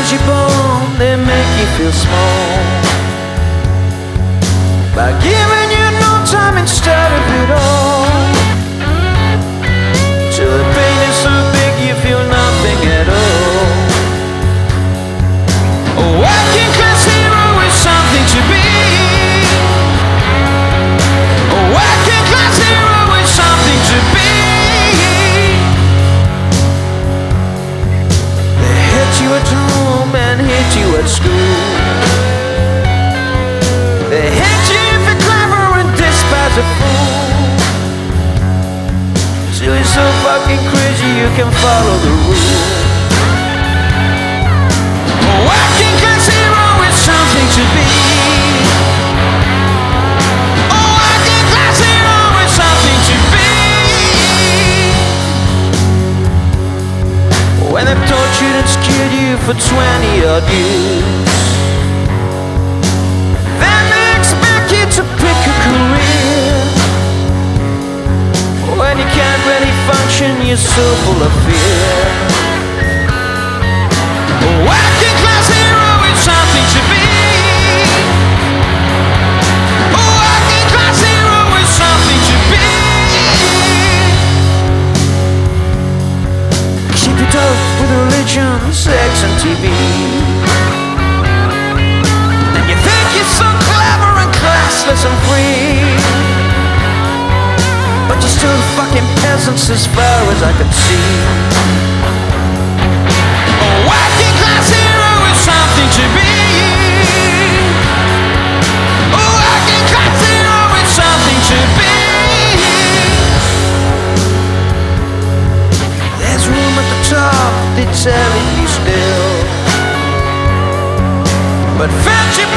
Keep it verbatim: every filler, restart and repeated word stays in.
as you're born, they make you feel small by giving you no time instead of it all. Till the pain is so big you feel nothing at all. A working class hero is something to be. A working class hero is something to be. They hit you at home and hit you at school. They hit you if you're clever and despise a fool. Till you're so fucking crazy you can follow the rules. A working class hero is something to be. A working class hero is something to be. When they've tortured and scared you for twenty odd years, then they expect you to pick a career. When you can't really function, you're so full of fear. A working class hero is something to be. A working class hero is something to be. Keep it up with religion, sex and T V. And you think you're so clever and classless and free, but you're still fucking peasants as far as I can see. A working class hero is something to be. A working class hero is something to be. There's room at the top, they're telling you still, but friendship